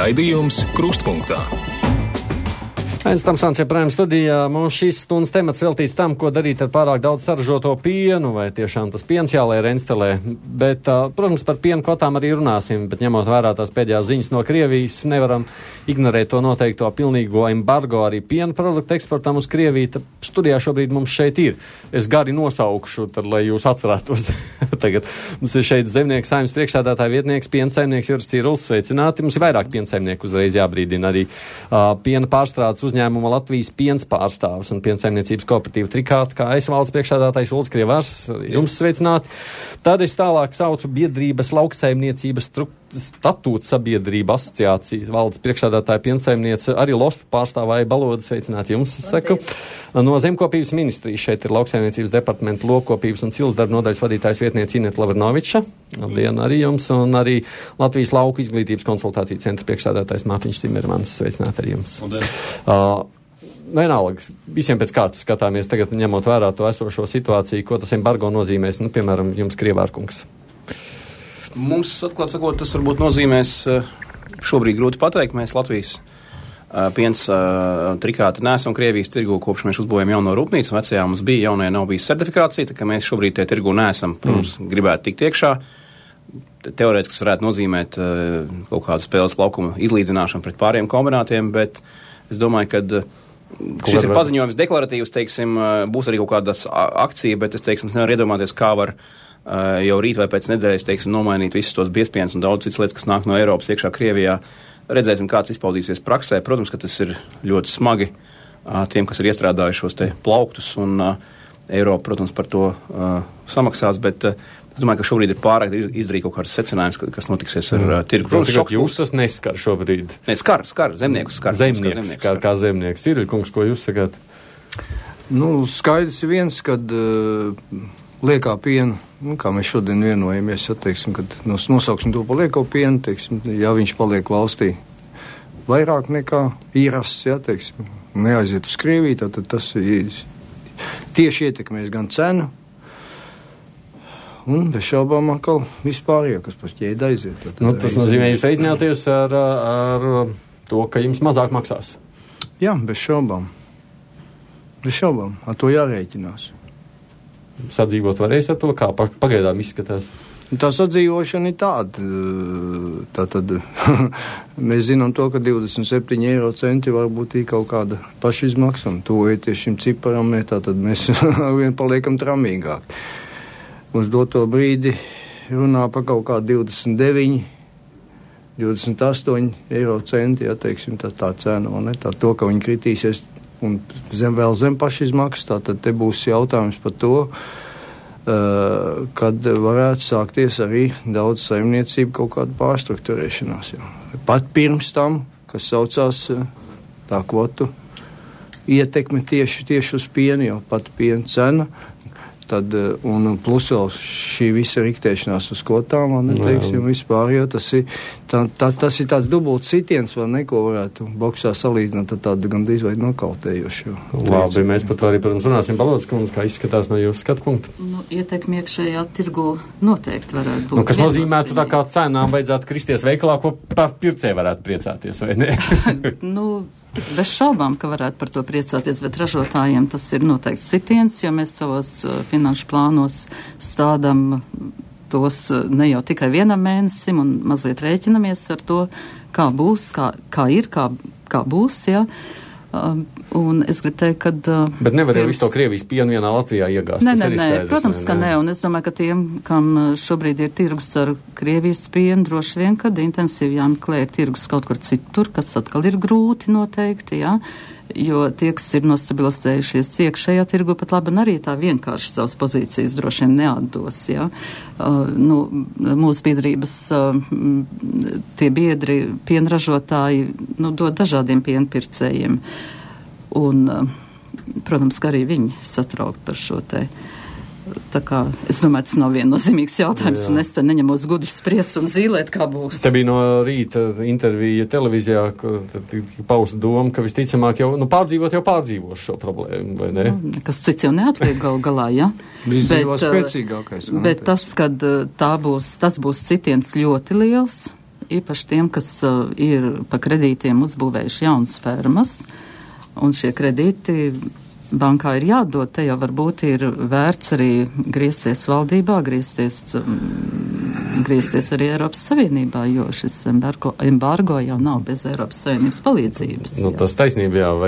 Raidījums Krustpunktā. Ains Tamsāns joprojām studijā. Mums šīs stundas temats veltīts tam, ko darīt ar pārāk daudz saražoto pienu, vai tiešām tas piens jāliek reinstalē. Bet, protams, par pienu kvotām arī runāsim, bet ņemot vērā tās pēdējās ziņas no Krievijas, nevaram ignorēt to noteikto pilnīgo embargo arī piena produktu eksportam uz Krieviju. Tad studijā šobrīd mums šeit ir. Es gari nosaukšu, tad, lai jūs atcerētos. Tagad mums ir šeit Zemnieku saimnes priekšsēdētāja vietnieks, piena saimnieks Juris Cīrulis. Sveicināti. Mums ir vairāk piena saimnieku uzreiz jābrīdina arī piena pārstrādes uzņēmuma Latvijas piens pārstāvis un piensaimniecības kooperatīva Trikārta, kā es valdes priekšsēdētājs Ulds Krievārs, jums sveicināti. Tad es tālāk saucu biedrības lauksaimniecības statūta sabiedrība asociācijas valdes priekšsēdētāja piensaimniece arī Lospu pārstāvāja Baloda, sveicināti jums, es saku. No Zemkopības ministrijas šeit ir lauksaimniecības departamenta lokopības un cilsdarba nodaļas vadītājs vietniece Ineta Lavrinoviča. Labdien arī jums, un arī Latvijas lauku izglītības konsultāciju centra priekšsēdētājs Mārtiņš Cimermans, sveicināti arī jums. Vienalga, visiem pēc kārtas skatāmies tagad, ņemot vērā to esošo situāciju, ko tas embargo nozīmēs, piemēram, jums Krievārkungs. Mums, atklāt sakot, tas varbūt nozīmēs šobrīd grūti pateikt. Mēs Latvijas piens Trikārta neesam Krievijas tirgu, kopš mēs uzbūvējam jauno rūpnīcu. Vecajā mums bija, jaunajā nav bijis certifikācija, tā kā mēs šobrīd tie tirgu neesam, protams, gribētu tikt iekšā. Teorētiski tas varētu nozīmēt kaut kādu spēles laukumu izlīdzināšanu pret pāriem kombinātiem, bet es domāju, ka šis ir paziņojums deklaratīvs, teiksim, būs arī kaut kādas akcija, bet es, teiksim, nevaru iedomāties, kā var jau rīt vai pēc nedēļas, teiksim, nomainīt visus tos biezpienus un daudz citas lietas, kas nāk no Eiropas iekšā Krievijā. Redzēsim, kāds izpaudīsies praksē. Protams, ka tas ir ļoti smagi tiem, kas ir iestrādājuši šos te plauktus, un Eiropa, protams, par to samaksās, bet es domāju, ka šobrīd ir pārāk izdarīt kaut kādas secinājumus, kas notiksies ar tirgu. Protams, jūs tas neskar šobrīd. Ne, skar, zemniekus skar. Zemnieks skar, kā zemnieks. Ir, kungs, ko jūs sakāt? Skaidrs ir viens, kad liekā piena, kā mēs šodien vienojamies, teiksim, kad nosauksim to par lieko pienu, teiksim, ja viņš paliek valstī vairāk nekā īrasts, teiksim, neaiziet uz Krieviju, tad tas tieši ietekmēs gan cenu, un bez šaubām atkal vispārējo, kas par ķēdi aiziet. Tas nozīmē, jūs reiķināties ar to, ka jums mazāk maksās? Jā, bez šaubām. Bez šaubām. Ar to jārēķinās. Sadzīvot varēs ar to, kā pagaidām izskatās? Tā sadzīvošana ir tāda. Tātad mēs zinām to, ka 27 eiro centi varbūt ir kaut kāda pašizmaksa, un tuvojoties šim ciparam, tātad mēs vien paliekam tramīgāk. Uz doto brīdi runā par kaut kādu 29, 28 eiro centi, teiksim, tā cena, un tā to, ka viņi kritīsies un vēl zem pašizmaksas, tātad te būs jautājums par to, kad varētu sākties arī daudz saimniecību kaut kāda pārstruktūrēšanās. Pat pirms tam, kas saucās tā kvotu ietekme tieši uz pienu, jo pat piena cena, tad, un plus vēl šī visa riktēšanās uz kvotām, teiksim, vispār, jo tas ir tāds dubults sitiens, vai neko varētu boksā salīdzināt, tad tāda gandrīz vai nokautējoši. Labi, mēs pat arī, protams, runāsim Balodas kundze, kā izskatās no jūsu skatu punkta. Ietekmi iekšējā tirgu noteikti varētu būt. Kas nozīmētu tā kā cenām vajadzētu kristies veikalā, ko pircēji varētu priecāties, vai ne? Bez šaubām, ka varētu par to priecāties, bet ražotājiem tas ir noteikti sitiens, jo mēs savos finanšu plānos stādam tos ne jau tikai vienam mēnesim un mazliet rēķinamies ar to, kā būs, kā ir, kā būs, jā. Un es gribu teikt, ka... Bet nevar jau visu to Krievijas pienu vienā Latvijā iegāst. Nē, protams, ka nē. Un es domāju, ka tiem, kam šobrīd ir tirgus ar Krievijas pienu, droši vien, kad intensīvi jāmeklē tirgus kaut kur citur, kas atkal ir grūti noteikti, jā. Jo tie, kas ir nostabilizējušies iekšējā tirgu, pat labi, un arī tā vienkārši savas pozīcijas droši vien neatdos, jā. Mūsu biedrības, tie biedri, pienražotāji, dod dažādiem pienpircējiem. Un, protams, ka arī viņi satraukt par šo te. Tā kā, es domāju, tas nav viennozīmīgs jautājums, un es te neņemos gudri spriest un zīlēt, kā būs. Te bija no rīta intervija televīzijā, ka pausta doma, ka visticamāk jau, pārdzīvot jau pārdzīvos šo problēmu, vai ne? Kas cits jau neatliek galā, ja? Izdzīvos spēcīgākais. Bet tas, kad tas būs citiens ļoti liels, īpaši tiem, kas ir pa kredītiem uzbūvējuši jaunas fermas, un šie kredīti bankā ir jādod, te jau varbūt ir vērts arī griezties valdībā, griezties arī Eiropas Savienībā, jo šis embargo jau nav bez Eiropas Savienības palīdzības. Nu, tas taisnība, jā,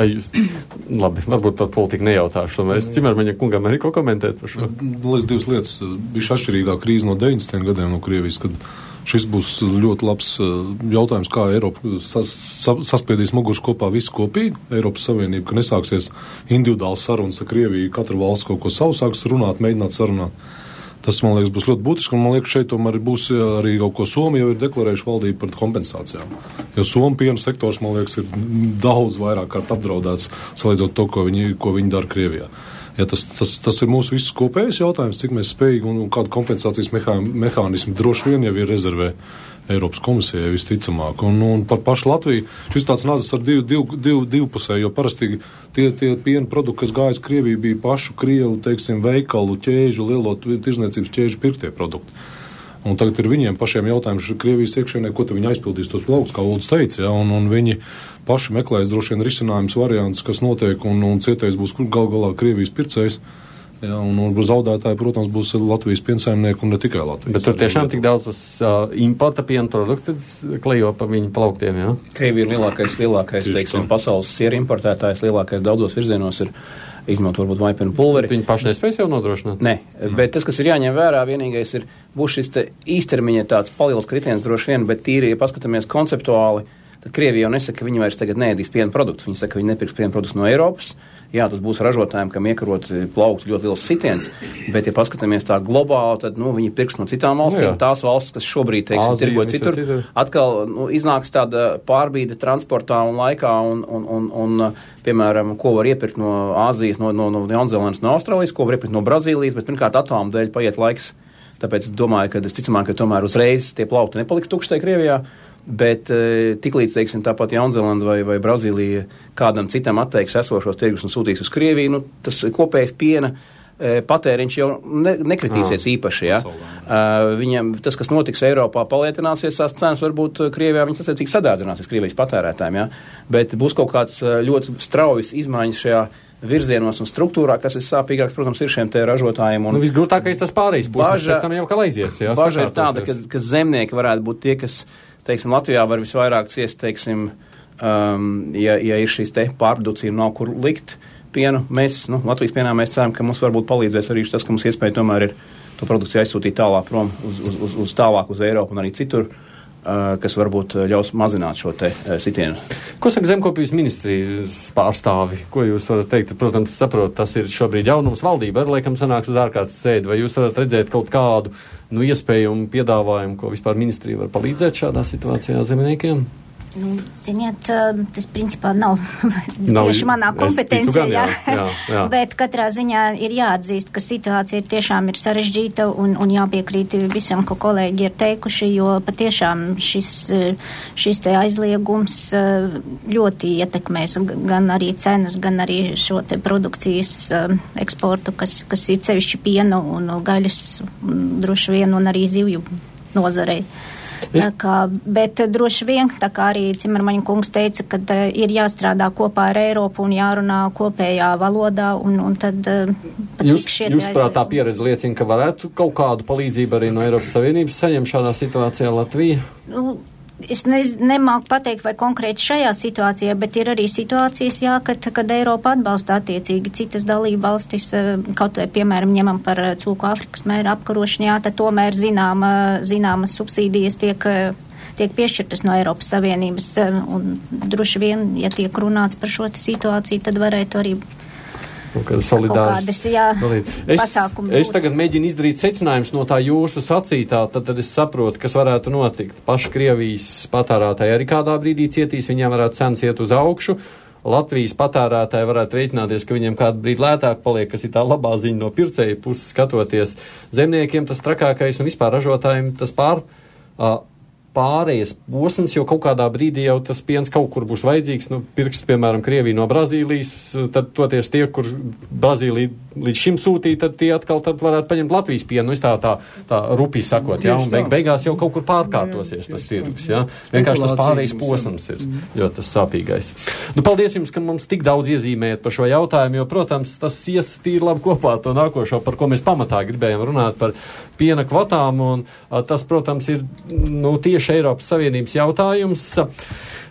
labi, varbūt par politiku nejautāšu, tomēr es Cimermaņa kungam arī ko komentēt par šo. Liekas, divas lietas, bija atšķirīgā krīze no 90. gadiem no Krievijas, kad šis būs ļoti labs jautājums, kā Eiropa saspiedīs mugurus kopā visu kopīgi, Eiropas Savienība, ka nesāksies individuāls sarunas ar Krieviju, katra valsts kaut ko savu sāks runāt, mēģināt sarunāt. Tas, man liekas, būs ļoti būtiski, un man liekas, šeit tomēr būs arī kaut ko Somija jau ir deklarējuši valdību par kompensācijām. Jo Somu piena sektors, man liekas, ir daudz vairāk kārt apdraudēts, salīdzot to, ko viņi dara Krievijā. Ja tas ir mūsu visus kopējais jautājums, cik mēs spējīgi un kādu kompensācijas mehānismu droši vien jau ir rezervē Eiropas komisijai visticamāk. Un par pašu Latviju šis tāds nazis ar divpusē, jo parasti tie piena produkti, kas gājas Krieviju, bija pašu Krievu, teiksim, veikalu, ķēžu, lielo tirzniecības ķēžu pirktie produkti. Un tagad ir viņiem pašiem jautājums Krievijas iekšienē, ko viņi aizpildīs tos plaukus, kā Uldis teica, ja, un viņi paši meklēs droši vien risinājums variants, kas notiek, un cietējs būs galā Krievijas pircējs, ja, un zaudētāji, protams, būs Latvijas piensaimnieki un ne tikai Latvijas. Bet tur tiešām tik daudz importa piena produktu klejo pa viņu plauktiem, jā? Krievija ir lielākais, teiksim, pasaules sieru importētājs, lielākais daudzos virzienos ir izmantot varbūt vaipenu pulveri. Viņi paši nespēj sev nodrošināt? Nē, bet tas, kas ir jāņem vērā, vienīgais būs šis īstermiņa tāds paliels kritiens droši vien, bet tīri, ja paskatāmies konceptuāli, tad Krievija jau nesaka, ka viņi vairs tagad neēdīs piena produktus. Viņi saka, ka viņi nepirks piena produktus no Eiropas. Jā, tas būs ražotājiem, kam iekarot plauktu ļoti liels sitiens, bet, ja paskatāmies tā globāli, tad, viņi pirks no citām valstīm. Tās valstis, kas šobrīd, teiksim, tirgo citur, atkal, iznāks tāda pārbīde transportā un laikā un piemēram, ko var iepirkt no Āzijas, no Jaunzēlandes, no Austrālijas, ko var iepirkt no Brazīlijas, bet, pirmkārt, atomu dēļ paiet laiks. Tāpēc domāju, ka ticamāk, ka tomēr uzreiz tie plaukti nepaliks tukšai Krievijā. Bet tiklīdz, teiksim, tāpat Jaunzēlanda vai Brazīlija kādam citam atteiks esošos tirgus un sūtīs uz Krieviju, tas kopējais piena patēriņš jau nekritīsies īpaši, ja? Viņam tas, kas notiks Eiropā, palietināsies, tās cenas varbūt Krievijā, viņas attiecīgi sadārdzināsies Krievijas patērētājiem, ja? Bet būs kaut kāds ļoti straujas izmaiņas šajā virzienos un struktūrā, kas ir sāpīgāks, protams, ir šiem te ražotājiem. Visgrūtākais tas pārējais puses, pēc tam jau kā aizies, jā? Baža ir tāda, ka zemnieki varētu būt tie, kas, teiksim, Latvijā var visvairāk ciest, teiksim, ja ir šīs te pārprodukcija nav kur likt pienu. Mēs, Latvijas pienā mēs ceram, ka mums varbūt palīdzēs arī tas, ka mums iespēja tomēr ir to produkciju aizsūtīt tālāk prom uz tālāk uz Eiropu un arī citur, kas varbūt ļaus mazināt šo te sitienu. Ko saka zemkopības ministrijas pārstāvi? Ko jūs varat teikt? Protams, saprot, tas ir šobrīd jaunums valdība, arī laikam sanāks uz ārkārtas sēdi. Vai jūs varat redzēt kaut kādu iespējumu piedāvājumu, ko vispār ministrija var palīdzēt šādā situācijā zemniekiem? Ziniet, tas principā nav tieši manā kompetencijā, jā. Bet katrā ziņā ir jāatzīst, ka situācija tiešām ir sarežģīta un jāpiekrīt visam, ko kolēģi ir teikuši, jo patiešām šis te aizliegums ļoti ietekmēs gan arī cenas, gan arī šo te produkcijas eksportu, kas ir sevišķi pienu un gaļas droši vien un arī zivju nozarei. Bet droši vien, tā kā arī Cimermaņa kungs teica, ka ir jāstrādā kopā ar Eiropu un jārunā kopējā valodā, un tad Jūs prātā pieredze liecina, ka varētu kaut kādu palīdzību arī no Eiropas Savienības saņemt šādā situācijā Latvija? Es nemāku pateikt, vai konkrēti šajā situācijā, bet ir arī situācijas, kad Eiropa atbalsta attiecīgi citas dalība valstis, kaut vai, piemēram, ņemam par cūku Āfrikas mēra apkarošanu, tad tomēr zināmas subsīdijas tiek piešķirtas no Eiropas Savienības, un droši vien, ja tiek runāts par šo situāciju, tad varētu arī Es tagad mēģinu izdarīt secinājumus no tā jūsu sacītā, tad es saprotu, kas varētu notikt. Paši Krievijas patērētāji arī kādā brīdī cietīs, viņiem varētu cenas iet uz augšu. Latvijas patērētāji varētu rēķināties, ka viņiem kādu brīdi lētāk paliek, kas ir tā labā ziņa no pircēju puses skatoties. Zemniekiem tas trakākais un vispār ražotājiem tas pārējas posms, jo kaut kādā brīdī jau tas piens kaut kur būs vajadzīgs, pirks, piemēram, Krievija no Brazīlijas, tad toties tie, kur Brazīlija līdz šim sūtīja, tad tie atkal tad varētu paņemt Latvijas pienu, tā rupi sakot, jā, un beigās jau kaut kur pārkārtosies tas tirgus, jā. Vienkārši tas pārējais posms ir ļoti tas sāpīgais. Nu, paldies jums, ka mums tik daudz iezīmējat par šo jautājumu, jo, protams, tas iet tīri labi kopā ar to nākošo, par ko mēs pamatā gribējām runāt par piena kvotām, un tas, protams, ir, tieši Eiropas Savienības jautājums.